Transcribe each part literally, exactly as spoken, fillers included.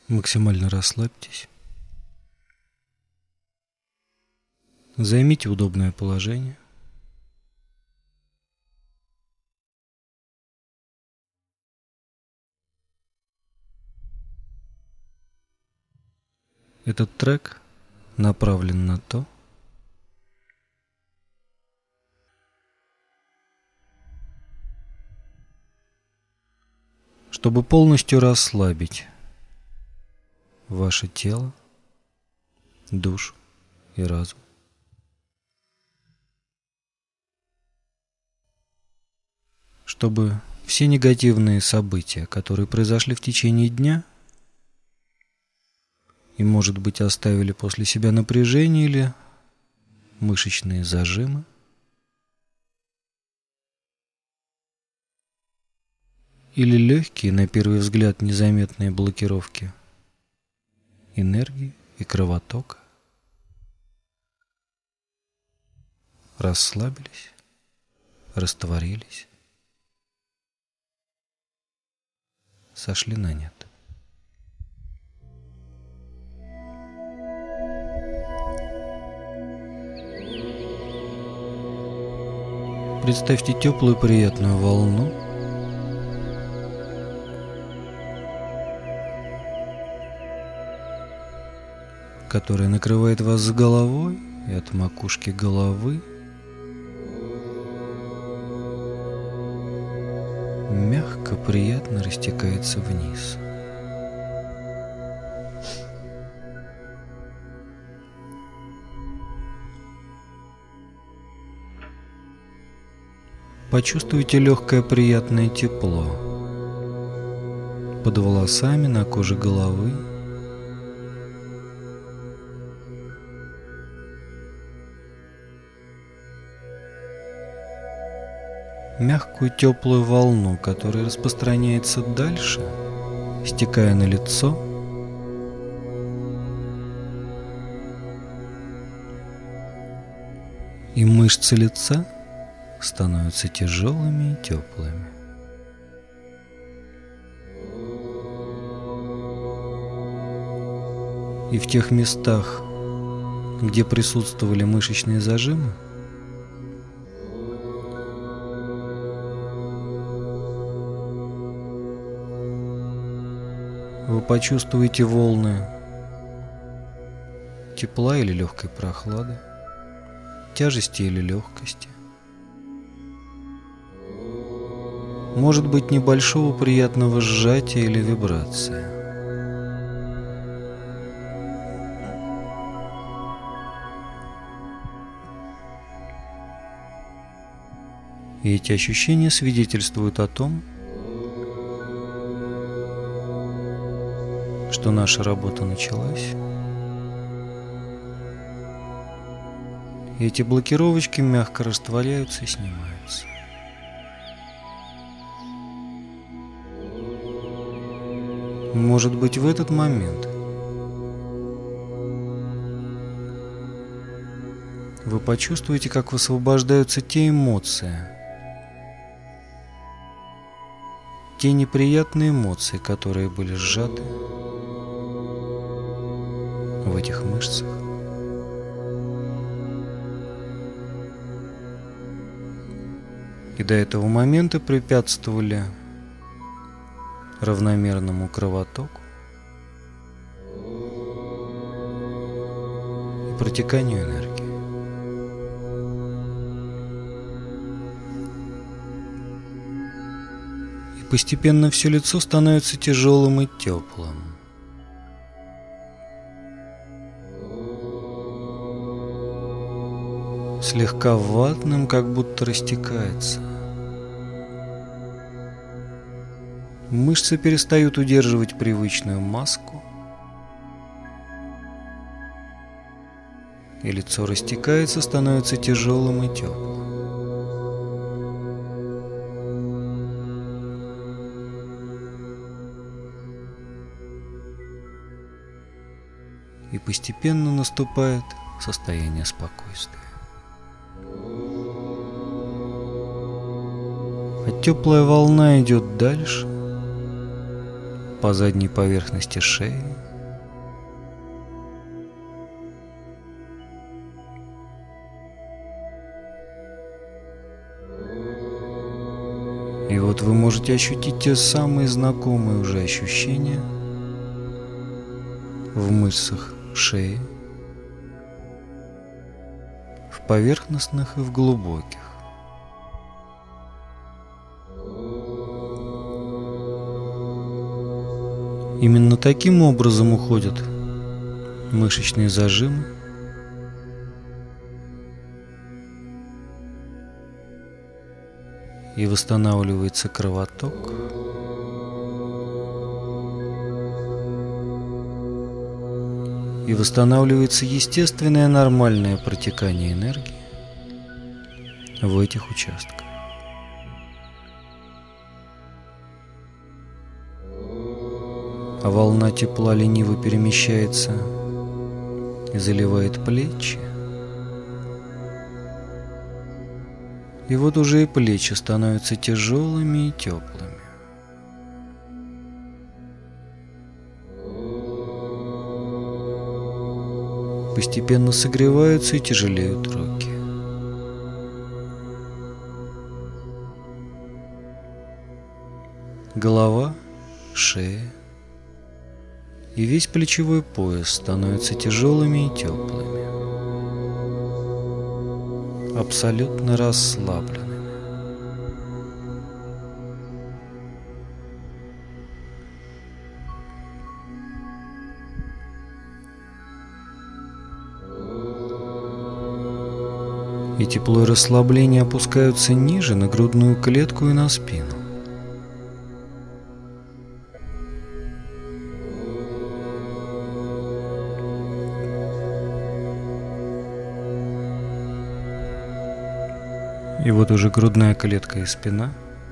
Максимально расслабьтесь. Займите удобное положение. Этот трек направлен на то, чтобы полностью расслабить ваше тело, душу и разум. Чтобы все негативные события, которые произошли в течение дня, и, может быть, оставили после себя напряжение или мышечные зажимы, или легкие, на первый взгляд, незаметные блокировки энергии и кровотока, расслабились, растворились, сошли на нет. Представьте теплую приятную волну, которая накрывает вас с головой и от макушки головы мягко, приятно растекается вниз. Почувствуйте легкое приятное тепло под волосами, на коже головы. Мягкую теплую волну, которая распространяется дальше, стекая на лицо, и мышцы лица становятся тяжелыми и теплыми. И в тех местах, где присутствовали мышечные зажимы, вы почувствуете волны тепла или легкой прохлады, тяжести или легкости. Может быть, небольшого приятного сжатия или вибрации. И эти ощущения свидетельствуют о том, что наша работа началась. И эти блокировочки мягко растворяются и снимаются. Может быть, в этот момент вы почувствуете, как высвобождаются те эмоции, те неприятные эмоции, которые были сжаты в этих мышцах. И до этого момента препятствовали равномерному кровотоку и протеканию энергии. И постепенно все лицо становится тяжелым и теплым. Слегка ватным, как будто растекается. Мышцы перестают удерживать привычную маску, и лицо растекается, становится тяжелым и теплым. И постепенно наступает состояние спокойствия. А теплая волна идет дальше, по задней поверхности шеи. И вот вы можете ощутить те самые знакомые уже ощущения в мышцах шеи, в поверхностных и в глубоких. Именно таким образом уходят мышечные зажимы, и восстанавливается кровоток, и восстанавливается естественное нормальное протекание энергии в этих участках. А волна тепла лениво перемещается и заливает плечи. И вот уже и плечи становятся тяжелыми и теплыми. Постепенно согреваются и тяжелеют руки. Голова, шея и весь плечевой пояс становятся тяжелыми и теплыми, абсолютно расслабленными. И тепло и расслабление опускаются ниже, на грудную клетку и на спину. И вот уже грудная клетка и спина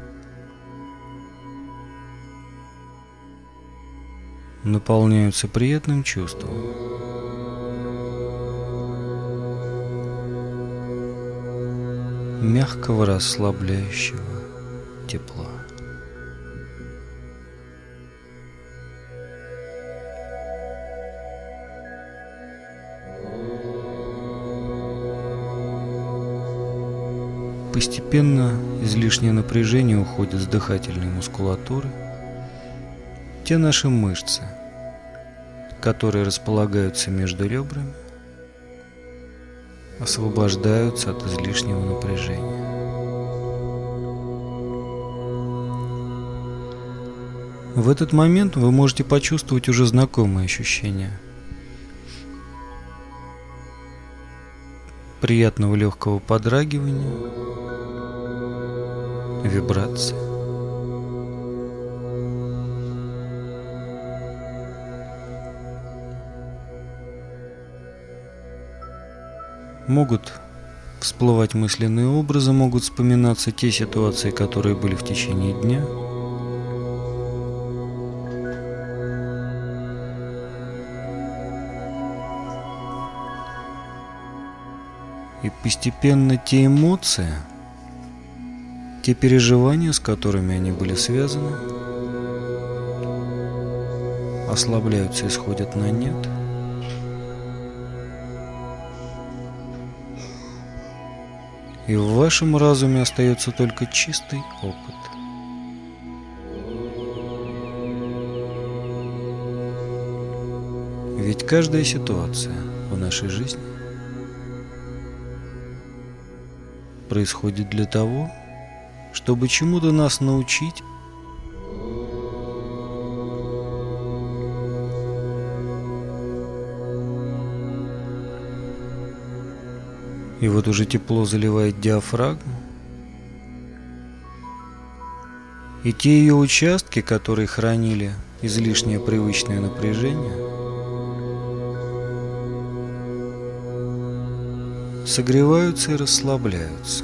наполняются приятным чувством. Мягкого расслабляющего тепла. Постепенно излишнее напряжение уходит с дыхательной мускулатуры. Те наши мышцы, которые располагаются между ребрами, освобождаются от излишнего напряжения. В этот момент вы можете почувствовать уже знакомые ощущения приятного легкого подрагивания, вибрации. Могут всплывать мысленные образы, могут вспоминаться те ситуации, которые были в течение дня. И постепенно те эмоции, те переживания, с которыми они были связаны, ослабляются и сходят на нет. И в вашем разуме остается только чистый опыт. Ведь каждая ситуация в нашей жизни происходит для того, чтобы чему-то нас научить. И вот уже тепло заливает диафрагму. И те ее участки, которые хранили излишнее привычное напряжение, согреваются и расслабляются.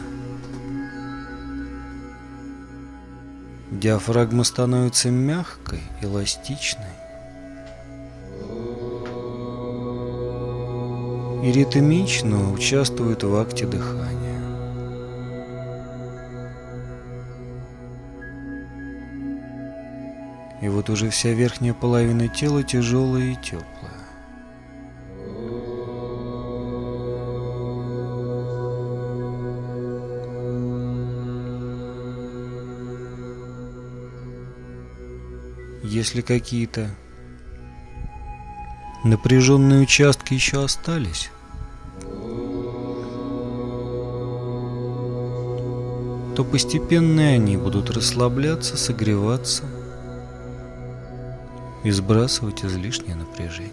Диафрагма становится мягкой, эластичной. И ритмично участвует в акте дыхания. И вот уже вся верхняя половина тела тяжелая и теплая. Если какие-то напряженные участки еще остались, то постепенно они будут расслабляться, согреваться и сбрасывать излишнее напряжение.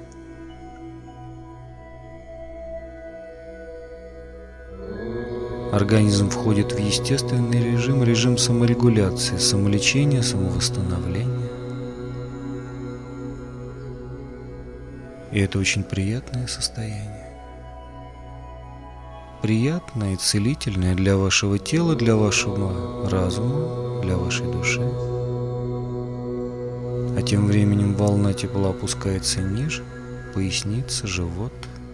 Организм входит в естественный режим, режим саморегуляции, самолечения, самовосстановления. И это очень приятное состояние. Приятное и целительное для вашего тела, для вашего разума, для вашей души. А тем временем волна тепла опускается ниже, поясница, живот.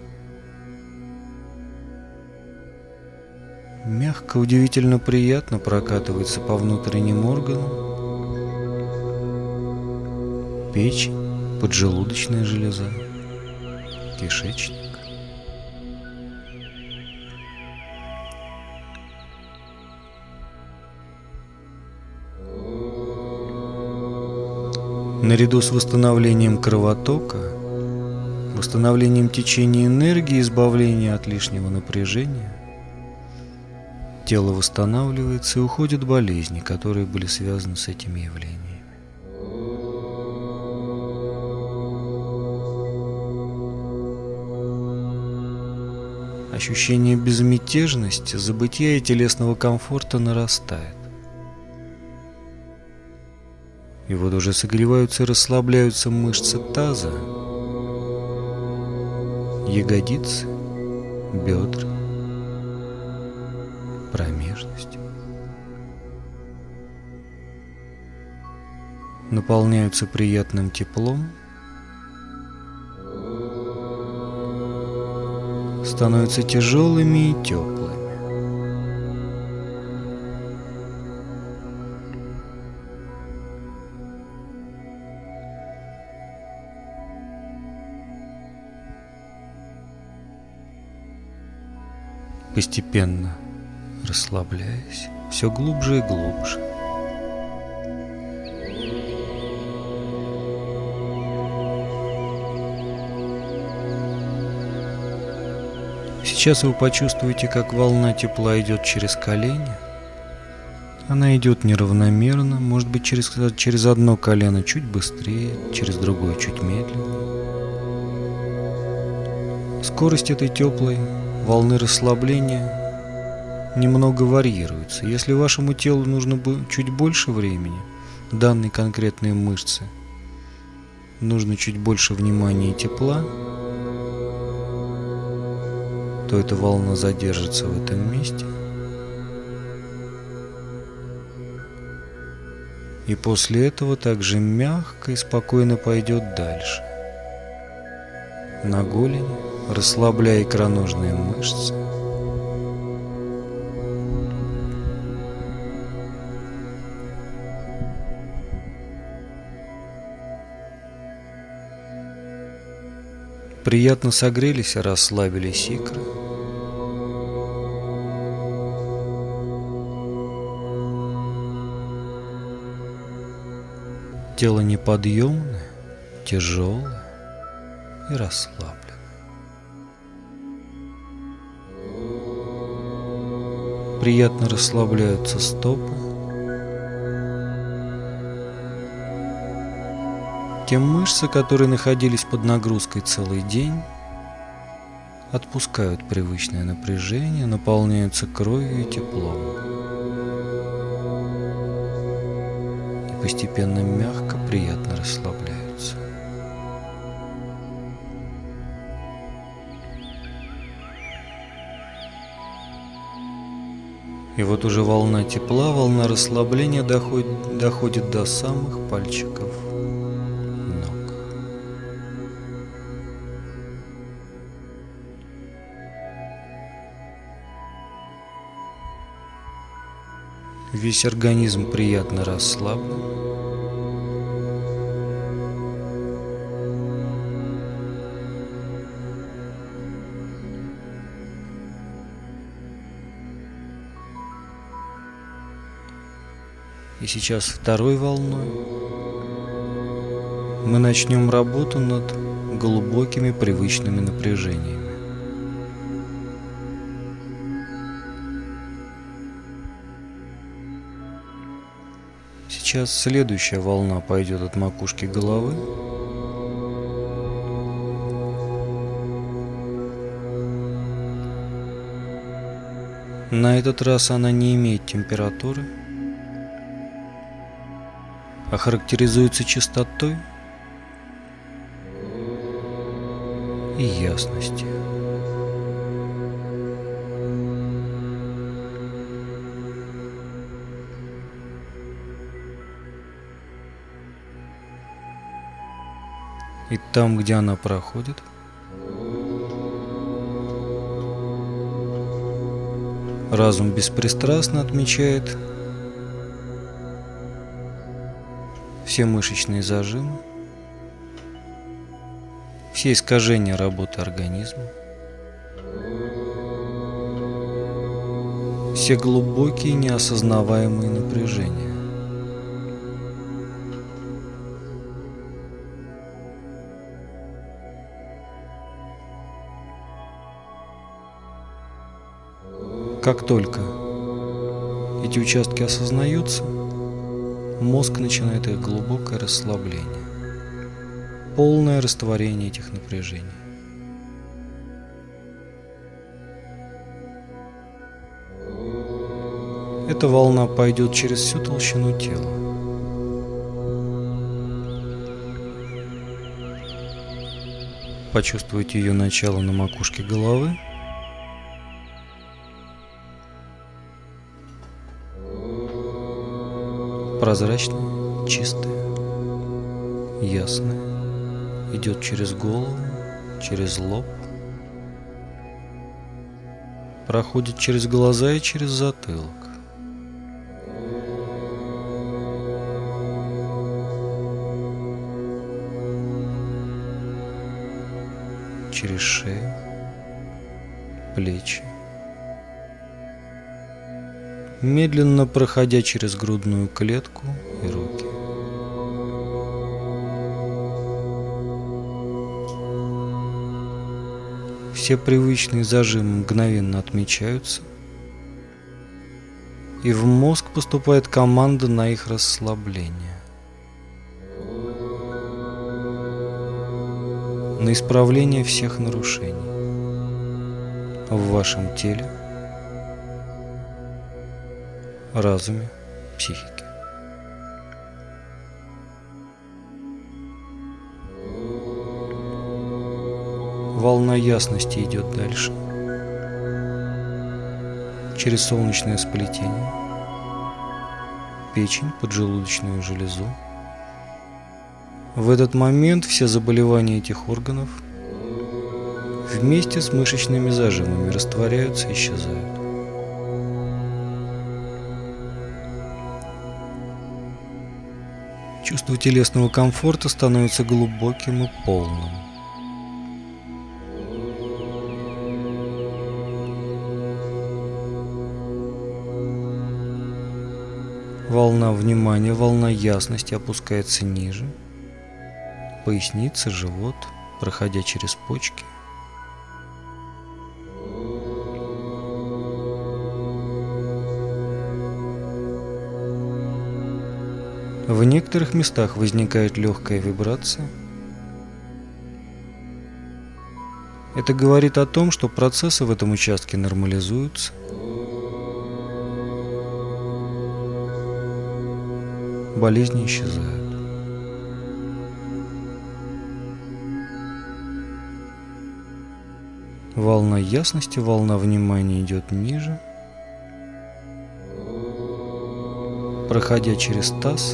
Мягко, удивительно приятно прокатывается по внутренним органам. Печень, поджелудочная железа, кишечник. Наряду с восстановлением кровотока, восстановлением течения энергии, избавлением от лишнего напряжения, тело восстанавливается и уходят болезни, которые были связаны с этими явлениями. Ощущение безмятежности, забытия и телесного комфорта нарастает. И вот уже согреваются и расслабляются мышцы таза, ягодицы, бедра, промежность. Наполняются приятным теплом, становятся тяжелыми и теплыми. Постепенно расслабляясь, все глубже и глубже. Сейчас вы почувствуете, как волна тепла идет через колени. Она идет неравномерно, может быть, через, через одно колено чуть быстрее, через другое чуть медленнее. Скорость этой теплой волны расслабления немного варьируется. Если вашему телу нужно чуть больше времени, данной конкретной мышце нужно чуть больше внимания и тепла, то эта волна задержится в этом месте. И после этого также мягко и спокойно пойдет дальше. На голени, расслабляя икроножные мышцы. Приятно согрелись и расслабились икры. Тело неподъемное, тяжелое и расслабленное. Приятно расслабляются стопы. Те мышцы, которые находились под нагрузкой целый день, отпускают привычное напряжение, наполняются кровью и теплом. И постепенно мягко, приятно расслабляются. И вот уже волна тепла, волна расслабления доходит, доходит до самых пальчиков ног. Весь организм приятно расслаблен. И сейчас второй волной мы начнем работу над глубокими привычными напряжениями. Сейчас следующая волна пойдет от макушки головы. На этот раз она не имеет температуры, а характеризуется чистотой и ясностью. И там, где она проходит, разум беспристрастно отмечает все мышечные зажимы, все искажения работы организма, все глубокие неосознаваемые напряжения. Как только эти участки осознаются, мозг начинает их глубокое расслабление, полное растворение этих напряжений. Эта волна пойдет через всю толщину тела. Почувствуйте ее начало на макушке головы. Прозрачная, чистая, ясная, идет через голову, через лоб, проходит через глаза и через затылок. Через шею, плечи. Медленно проходя через грудную клетку и руки. Все привычные зажимы мгновенно отмечаются, и в мозг поступает команда на их расслабление, на исправление всех нарушений в вашем теле, разуме, психике. Волна ясности идет дальше, через солнечное сплетение, печень, поджелудочную железу. В этот момент все заболевания этих органов вместе с мышечными зажимами растворяются и исчезают. Чувство телесного комфорта становится глубоким и полным. Волна внимания, волна ясности опускается ниже, поясница, живот, проходя через почки. В некоторых местах возникает легкая вибрация. Это говорит о том, что процессы в этом участке нормализуются. Болезни исчезают. Волна ясности, волна внимания идет ниже, проходя через таз,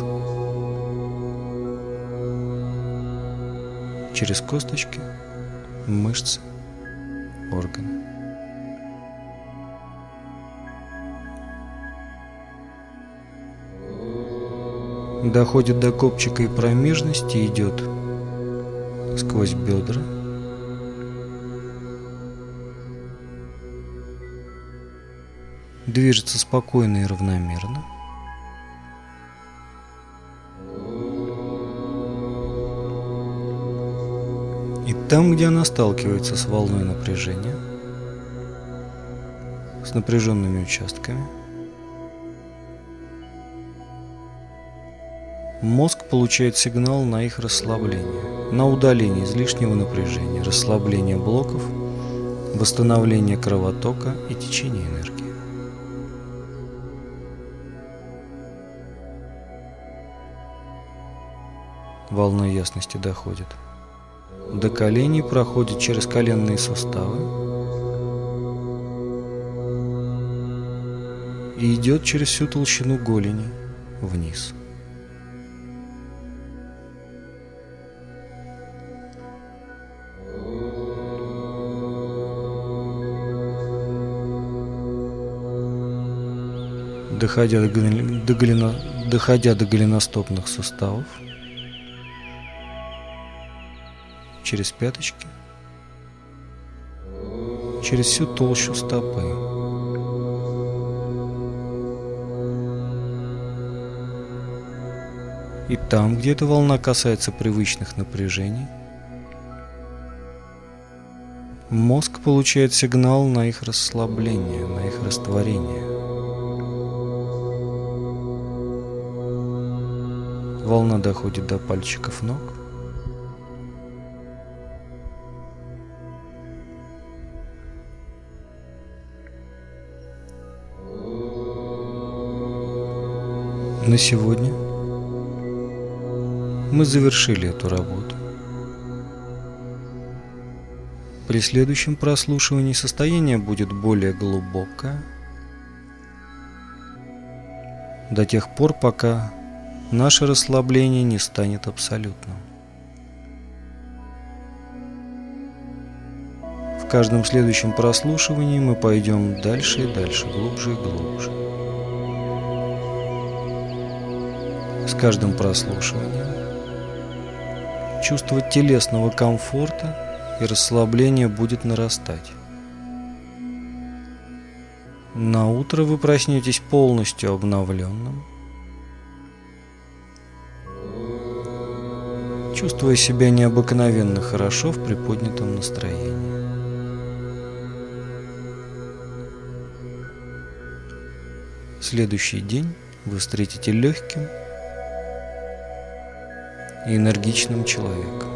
через косточки, мышцы, органы. Доходит до копчика и промежности, идет сквозь бедра, движется спокойно и равномерно, И там, где она сталкивается с волной напряжения, с напряженными участками, мозг получает сигнал на их расслабление, на удаление излишнего напряжения, расслабление блоков, восстановление кровотока и течения энергии. Волна ясности доходит до коленей, проходит через коленные суставы и идет через всю толщину голени вниз. Доходя до, до, голено, доходя до голеностопных суставов, через пяточки, через всю толщу стопы. И там, где эта волна касается привычных напряжений, мозг получает сигнал на их расслабление, на их растворение. Волна доходит до пальчиков ног. На сегодня мы завершили эту работу. При следующем прослушивании состояние будет более глубокое, до тех пор, пока наше расслабление не станет абсолютным. В каждом следующем прослушивании мы пойдем дальше и дальше, глубже и глубже. С каждым прослушиванием чувство телесного комфорта и расслабления будет нарастать. На утро вы проснетесь полностью обновленным, чувствуя себя необыкновенно хорошо в приподнятом настроении. Следующий день вы встретите легким и энергичным человеком.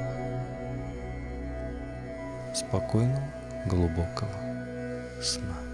Спокойного, глубокого сна.